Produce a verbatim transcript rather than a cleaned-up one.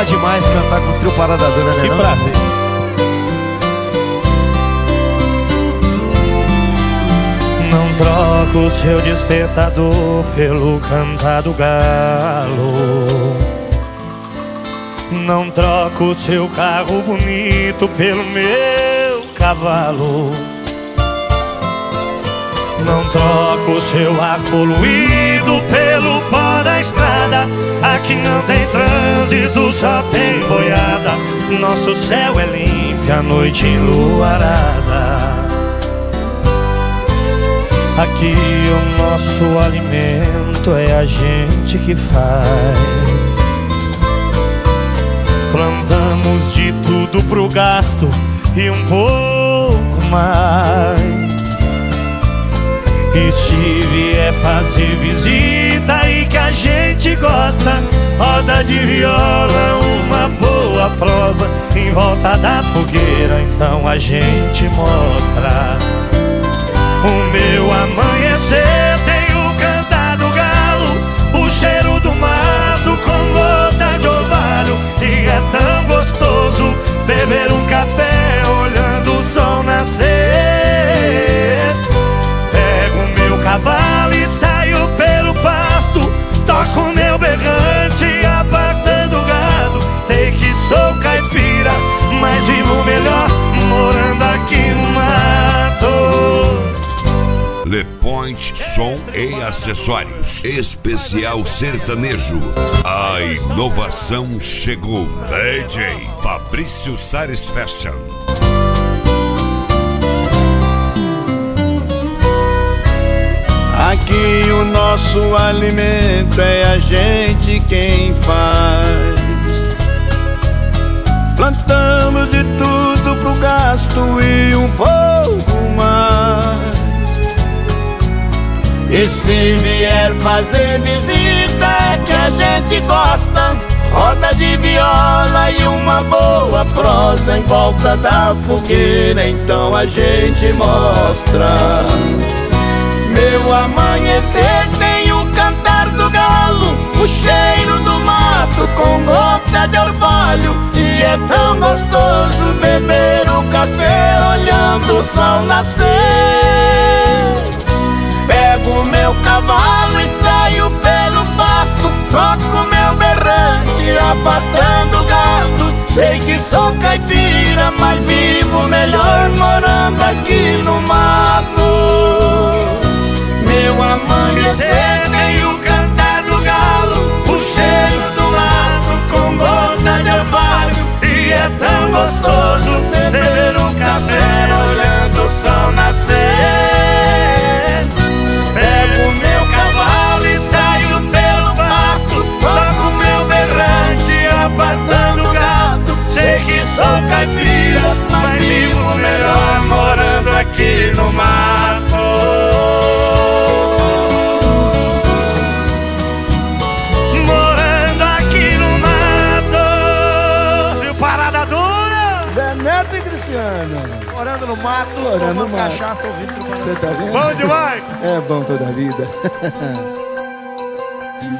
demais cantar com o trio Parada Dura, né? Que não? prazer. Não troco o seu despertador pelo cantar do galo. Não troco o seu carro bonito pelo meu cavalo. Não troco o seu ar poluído pelo pó da estrada. Aqui não tem trânsito, só tem boiada. Nosso céu é limpo, a noite enluarada. Aqui o nosso alimento é a gente que faz. Plantamos de tudo pro gasto e um pouco mais. E se vier fazer visita e que a gente gosta, roda de viola, uma boa prosa em volta da fogueira, então a gente mostra. O meu amanhecer tem o cantar do galo, o cheiro do mato com gota de orvalho. E é tão gostoso beber um café olhando o sol nascer. Pego o meu cavalo e saio pelo pasto, toco o meu berrante apartando o gado. Sei que sou caipira, mas vivo melhor morando aqui no mato. Le Point Som e Acessórios Especial Sertanejo. A inovação chegou. D J Fabrício Sares Fashion. Aqui o nosso alimento é a gente quem faz. Plantamos de tudo pro gasto e um pouco mais. E se vier fazer visita é que a gente gosta, roda de viola e uma boa prosa em volta da fogueira, então a gente mostra. Meu amanhecer tem o cantar do galo, o cheiro do mato com gota de orvalho. E é tão gostoso beber o café olhando o sol nascer. Pego o meu cavalo e saio pelo pasto, toco meu berrante apartando o gado. Sei que sou caipira, mas vivo melhor morando aqui no mato. Meu amanhecer tem o cantar do galo, o cheiro do mato com gota de orvalho. E é tão gostoso beber um café olhando o sol nascer. Pego o meu cavalo e saio pelo pasto, toco meu berrante apartando o gado. Sei que sou caipira, mas vivo melhor morando aqui no mato. Morando aqui no mato. Viu, Parada Dura? Zé Neto e Cristiano. Morando no mato, Morando tomando no mato. cachaça, ouvindo trio Parada Você tá vendo? Bom demais! É bom toda a vida.